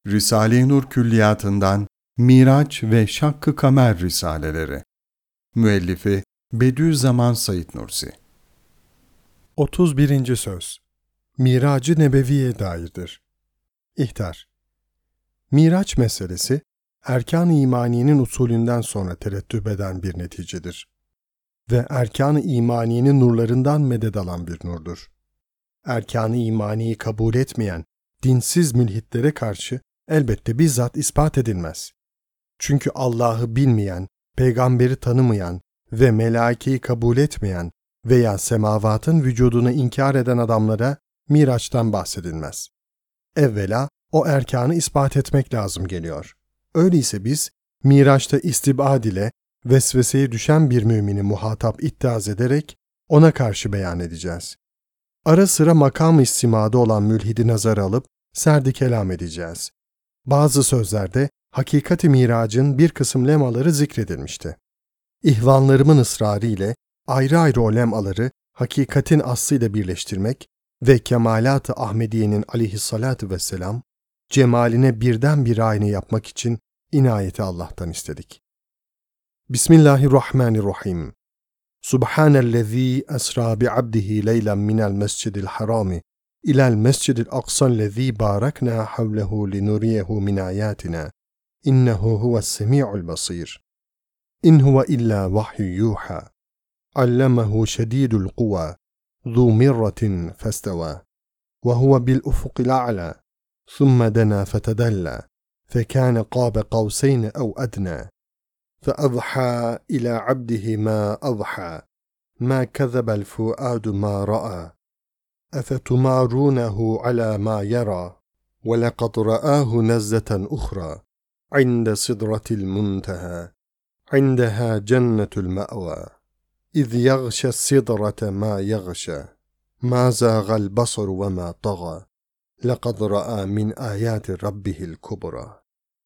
Risale-i Nur Külliyatı'ndan Miraç ve Şakkı Kamer Risaleleri. Müellifi Bediüzzaman Said Nursi. 31. Söz. Mirac-ı Nebevi'ye dairdir. İhtar. Miraç meselesi, erkan-ı imaniyenin usulünden sonra terettüp eden bir neticedir. Ve erkan-ı imaniyenin nurlarından medet alan bir nurdur. Erkan-ı imaniyi kabul etmeyen, dinsiz mülhitlere karşı elbette bizzat ispat edilmez. Çünkü Allah'ı bilmeyen, peygamberi tanımayan ve melaikeyi kabul etmeyen veya semavatın vücudunu inkar eden adamlara Miraç'tan bahsedilmez. Evvela o erkanı ispat etmek lazım geliyor. Öyleyse biz Miraç'ta istibad ile vesveseye düşen bir mümini muhatap ittihaz ederek ona karşı beyan edeceğiz. Ara sıra makam-ı istimada olan mülhidi nazara alıp serdi kelam edeceğiz. Bazı sözlerde hakikat-i miracın bir kısım lemaları zikredilmişti. İhvanlarımın ısrarı ile ayrı ayrı o lemaları hakikatin aslıyla birleştirmek ve kemalat-ı Ahmediye'nin aleyhissalatu vesselam cemaline birden bir ayna yapmak için inayeti Allah'tan istedik. Bismillahirrahmanirrahim. Subhanellezî esrâ bi'abdihi leylen minel mescidil harâmi ilal mescidil aksa'llezî bâreknâ havlehu linuriyehu min âyâtinâ innehu huves-semî'ul basîr. İn huve illâ vahyun yuhâ. Allemehu şedîdul kuvvâ. ذُو مِرَّةٍ فَاسْتَوَى وَهُوَ بِالْأُفُقِ الْأَعْلَى ثُمَّ دَنَا فَتَدَلَّى فَكَانَ قَابَ قَوْسَيْنِ أَوْ أَدْنَى فَأَضْحَى إِلَى عَبْدِهِ مَا أَضْحَى مَا كَذَبَ الْفُؤَادُ مَا رَأَى أَفَتُمَارُونَهُ عَلَى مَا يَرَى وَلَقَدْ رَآهُ نَزْلَةً أُخْرَى عِنْدَ سِدْرَةِ الْمُنْتَهَى عِنْدَهَا جَنَّةُ الْمَأْوَى إذ يغشى السدرة ما يغشى ما زاغ البصر وما طغى لقد رأى من آيات ربه الكبرى.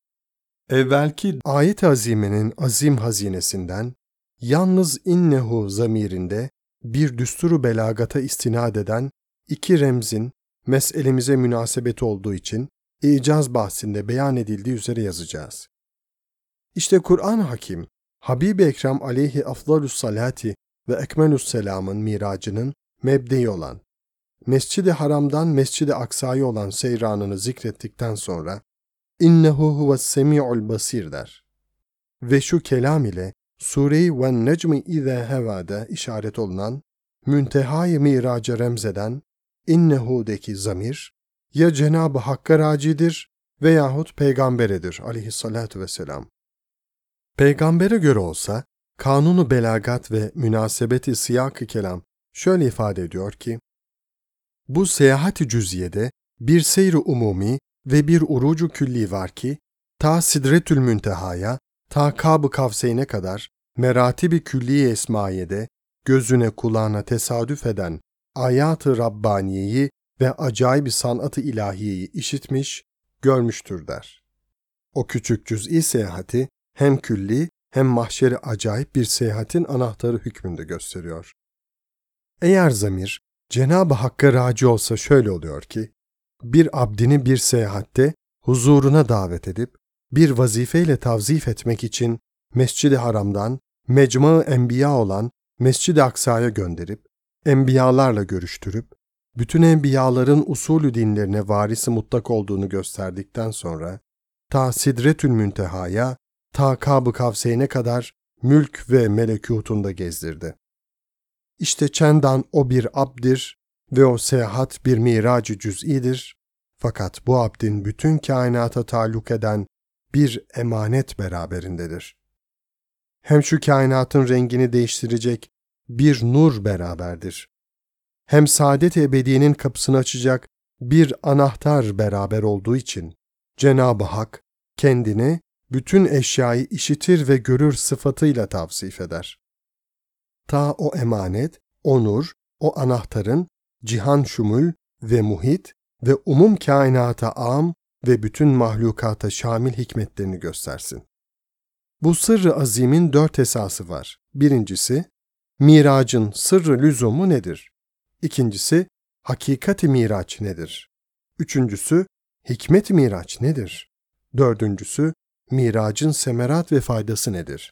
Evvelki ayet-i azimenin azim hazinesinden yalnız innehu zamirinde bir düsturu belagata istinad eden iki remzin meselemize münasebeti olduğu için icaz bahsinde beyan edildiği üzere yazacağız. İşte Kur'an-ı Hakim, Habib-i Ekrem aleyhi afdalus salati ve ekmelüsselamın miracının mebdeyi olan, Mescid-i Haram'dan Mescid-i Aksa'ya olan seyranını zikrettikten sonra innehu huves-semî'ul basîr der. Ve şu kelam ile Sure-i Ven-Necmi İzâ Hevâ'da işaret olunan müntehâ-i miraca remzeden innehu'deki zamir ya Cenab-ı Hakk'a racidir veyahut peygamberedir aleyhissalâtu vesselam. Peygambere göre olsa, kanunu belagat ve münasebeti siyak-ı kelam şöyle ifade ediyor ki, bu seyahat-i cüziyede bir seyr-i umumi ve bir urucu külli var ki, ta Sidretül Münteha'ya, ta Kâb-ı Kavseyn'e kadar meratib-i külli-i esmaiyede gözüne kulağına tesadüf eden ayat-ı Rabbaniye'yi ve acayip sanat-ı ilahiyeyi işitmiş, görmüştür der. O küçük cüz'i seyahati, hem külli hem mahşeri acayip bir seyahatin anahtarı hükmünde gösteriyor. Eğer zamir Cenab-ı Hakk'a raci olsa şöyle oluyor ki, bir abdini bir seyahatte huzuruna davet edip bir vazifeyle tavzif etmek için Mescid-i Haram'dan mecma-ı enbiya olan Mescid-i Aksa'ya gönderip enbiyalarla görüştürüp bütün enbiyaların usulü dinlerine varisi mutlak olduğunu gösterdikten sonra ta Sidretül Münteha'ya, ta Kâb-ı Kavseyn'e kadar mülk ve melekûtunda gezdirdi. İşte çendan o bir abdir ve o seyahat bir mirac-ı cüz'idir. Fakat bu abdin bütün kainata taalluk eden bir emanet beraberindedir. Hem şu kainatın rengini değiştirecek bir nur beraberdir. Hem saadet-i ebediyenin kapısını açacak bir anahtar beraber olduğu için Cenab-ı Hak kendini bütün eşyayı işitir ve görür sıfatıyla tavsif eder. Ta o emanet, o nur, o anahtarın cihan şumul ve muhit ve umum kainata âm ve bütün mahlukata şamil hikmetlerini göstersin. Bu sırrı azimin 4 esası var. Birincisi, miracın sırrı lüzumu nedir? İkincisi, hakikat-i miraç nedir? Üçüncüsü, hikmet-i miraç nedir? Dördüncüsü, miracın semerat ve faydası nedir?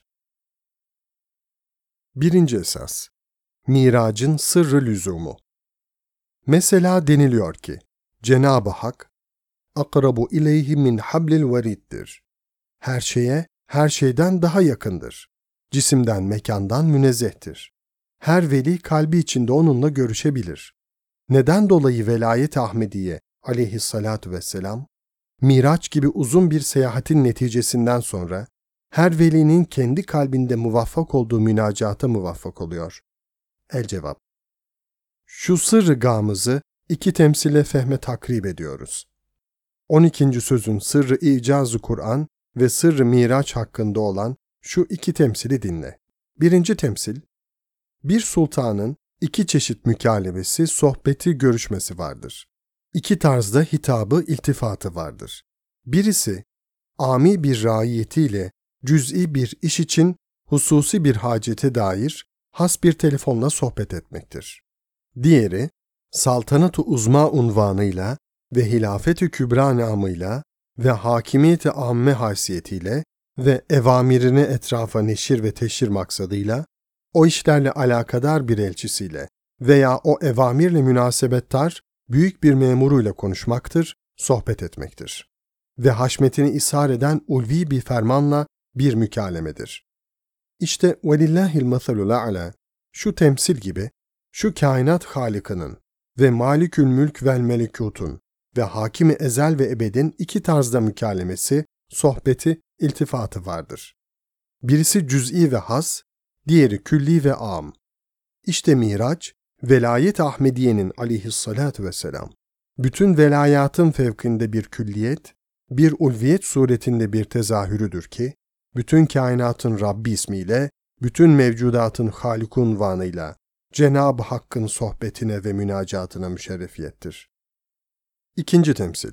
Birinci esas, miracın sırrı lüzumu. Mesela deniliyor ki, Cenab-ı Hak, akrabu ileyhi min hablil veriddir. Her şeye, her şeyden daha yakındır. Cisimden, mekandan münezzehtir. Her veli kalbi içinde onunla görüşebilir. Neden dolayı velayet-i Ahmediye aleyhissalatu vesselam, Miraç gibi uzun bir seyahatin neticesinden sonra, her velinin kendi kalbinde muvaffak olduğu münacata muvaffak oluyor? El cevap. Şu sırrı gamızı iki temsile fehme takrib ediyoruz. 12. sözün sırrı icaz-ı Kur'an ve sırrı Miraç hakkında olan şu iki temsili dinle. Birinci temsil, bir sultanın iki çeşit mükalebesi, sohbeti, görüşmesi vardır. İki tarzda hitabı, iltifatı vardır. Birisi, ami bir raiyetiyle cüz'i bir iş için hususi bir hacete dair has bir telefonla sohbet etmektir. Diğeri, saltanat-ı uzma unvanıyla ve hilafet-i kübra namıyla ve hakimiyet-i amme haysiyetiyle ve evamirini etrafa neşir ve teşhir maksadıyla, o işlerle alakadar bir elçisiyle veya o evamirle münasebettar büyük bir memuruyla konuşmaktır, sohbet etmektir. Ve haşmetini ishar eden ulvi bir fermanla bir mükalemedir. İşte وَلِلَّهِ الْمَثَلُ الْأَعْلَى, şu temsil gibi, şu kainat Halık'ının ve Malikül Mülk vel Melekut'un ve Hakimi Ezel ve Ebed'in iki tarzda mükalemesi, sohbeti, iltifatı vardır. Birisi cüz'i ve has, diğeri külli ve âm. İşte Miraç, velayet-i Ahmediye'nin aleyhissalâtu vesselam, bütün velayatın fevkinde bir külliyet, bir ulviyet suretinde bir tezahürüdür ki, bütün kainatın Rabbi ismiyle, bütün mevcudatın Hâlik unvanıyla, Cenab-ı Hakk'ın sohbetine ve münacatına müşerrefiyettir. İkinci temsil.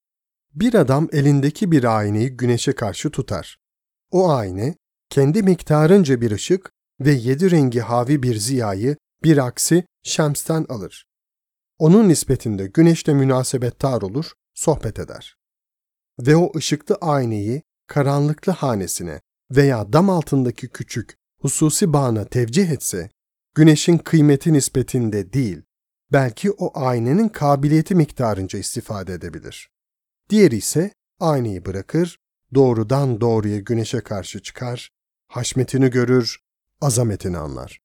Bir adam elindeki bir ayneyi güneşe karşı tutar. O ayna, kendi miktarınca bir ışık ve 7 rengi havi bir ziyayı, bir aksi şemsten alır. Onun nispetinde güneşle münasebettar olur, sohbet eder. Ve o ışıklı aynayı karanlıklı hanesine veya dam altındaki küçük, hususi bağına tevcih etse, güneşin kıymeti nispetinde değil, belki o aynanın kabiliyeti miktarınca istifade edebilir. Diğeri ise aynayı bırakır, doğrudan doğruya güneşe karşı çıkar, haşmetini görür, azametini anlar.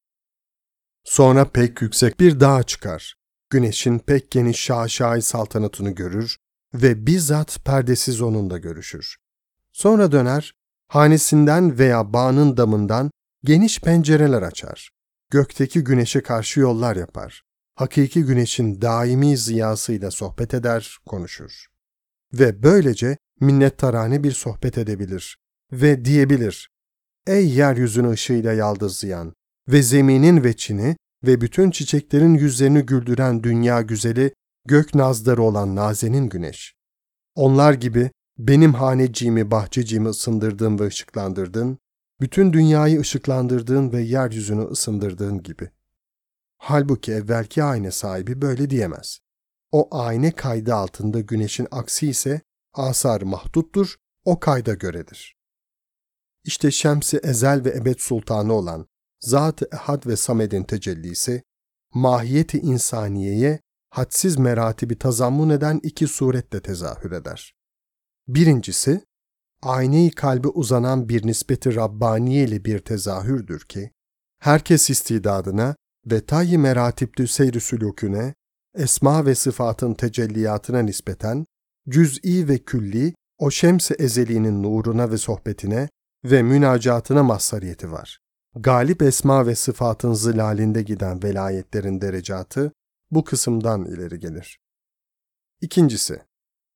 Sonra pek yüksek bir dağa çıkar, güneşin pek geniş şaşai saltanatını görür ve bizzat perdesiz onunla görüşür. Sonra döner, hanesinden veya bağının damından geniş pencereler açar. Gökteki güneşe karşı yollar yapar. Hakiki güneşin daimi ziyasıyla sohbet eder, konuşur. Ve böylece minnettarane bir sohbet edebilir ve diyebilir: Ey yeryüzünü ışığıyla yaldızlayan ve zeminin veçini ve bütün çiçeklerin yüzlerini güldüren dünya güzeli, gök nazları olan nazenin güneş. Onlar gibi benim haneciğimi, bahçeciğimi ısındırdın ve ışıklandırdın, bütün dünyayı ışıklandırdığın ve yeryüzünü ısındırdığın gibi. Halbuki evvelki ayna sahibi böyle diyemez. O ayna kaydı altında güneşin aksi ise asar mahduttur, o kayda göredir. İşte Şems-i Ezel ve Ebed Sultanı olan Zat-ı Ehad ve Samed'in tecellisi, mahiyeti insaniyeye hadsiz meratibi tazammun eden iki suretle tezahür eder. Birincisi, ayne-i kalbe uzanan bir nispeti Rabbaniye ile bir tezahürdür ki, herkes istidadına ve tayyi meratiptü seyr-i sülûküne, esma ve sıfatın tecelliyatına nispeten, cüz'i ve külli, o şems-i ezeliğinin nuruna ve sohbetine ve münacatına mazhariyeti var. Galip esma ve sıfatın zilalinde giden velayetlerin derecatı bu kısımdan ileri gelir. İkincisi,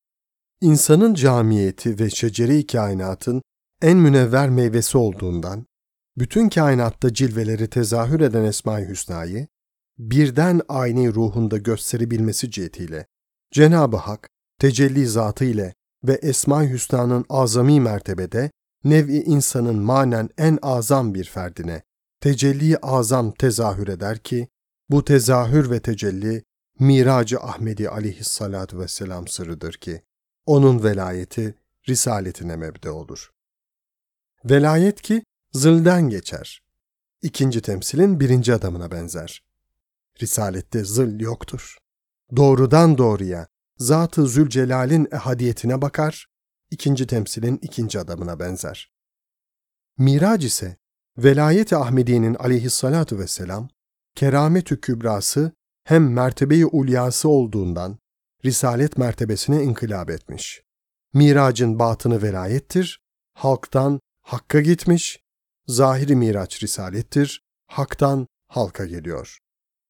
İnsanın camiyeti ve şecere-i kainatın en münevver meyvesi olduğundan, bütün kainatta cilveleri tezahür eden Esma-i Hüsna'yı, birden ayni ruhunda gösterebilmesi cihetiyle, Cenab-ı Hak, tecelli zatı ile ve Esma-i Hüsna'nın azami mertebede, nev-i insanın manen en azam bir ferdine, tecelli-i azam tezahür eder ki, bu tezahür ve tecelli, Mirac-ı Ahmedi aleyhissalatu vesselam sırrıdır ki, onun velayeti risaletine mebde olur. Velayet ki zılden geçer. İkinci temsilin birinci adamına benzer. Risalette zıl yoktur. Doğrudan doğruya Zat-ı Zülcelal'in ehadiyetine bakar, ikinci temsilin ikinci adamına benzer. Mirac ise Velayet-i Ahmediye'nin aleyhissalatu vesselam keramet-ü kübrası hem mertebe-i ulyası olduğundan risalet mertebesine inkılap etmiş. Miracın batını velayettir, halktan hakka gitmiş, zahiri miraç risalettir, haktan halka geliyor.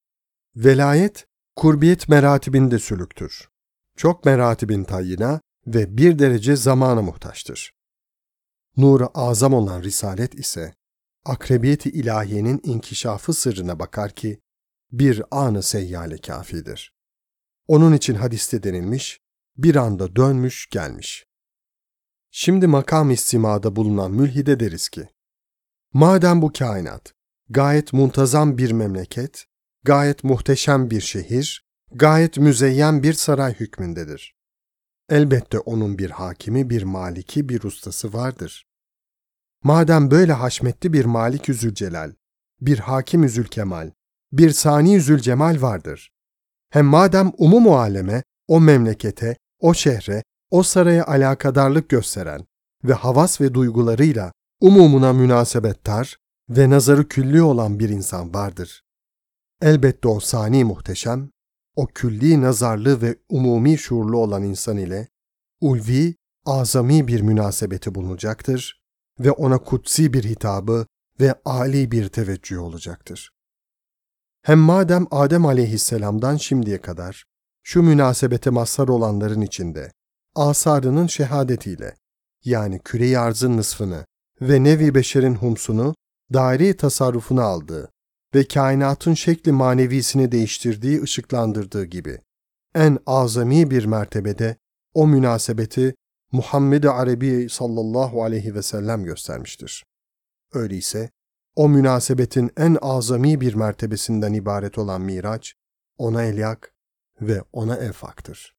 Velayet, kurbiyet meratibinde sülüktür. Çok meratibin tayyina ve bir derece zamana muhtaçtır. Nur-u azam olan risalet ise, akrebiyet-i ilahiyenin inkişafı sırrına bakar ki, bir an-ı seyyale kafidir. Onun için hadiste denilmiş, bir anda dönmüş gelmiş. Şimdi makam istimada bulunan mülhide deriz ki, madem bu kainat, gayet muntazam bir memleket, gayet muhteşem bir şehir, gayet müzeyyen bir saray hükmündedir. Elbette onun bir hakimi, bir maliki, bir ustası vardır. Madem böyle haşmetli bir Malik-ü Zülcelal, bir Hakim-ü Zülkemal, bir Sani-ü Zülcemal vardır. Hem madem umum-u aleme, o memlekete, o şehre, o saraya alakadarlık gösteren ve havas ve duygularıyla umumuna münasebettar ve nazarı külli olan bir insan vardır. Elbette o sani muhteşem, o külli nazarlı ve umumi şuurlu olan insan ile ulvi, azami bir münasebeti bulunacaktır ve ona kutsi bir hitabı ve âli bir teveccüh olacaktır. Hem madem Adem aleyhisselamdan şimdiye kadar şu münasebete mazhar olanların içinde asarının şehadetiyle, yani küre-i arzın nısfını ve nevi beşerin humsunu daire-i tasarrufuna aldığı ve kainatın şekli manevisini değiştirdiği, ışıklandırdığı gibi en azami bir mertebede o münasebeti Muhammed-i Arabi sallallahu aleyhi ve sellem göstermiştir. Öyleyse o münasebetin en azami bir mertebesinden ibaret olan Miraç, ona elyak ve ona enfaktır.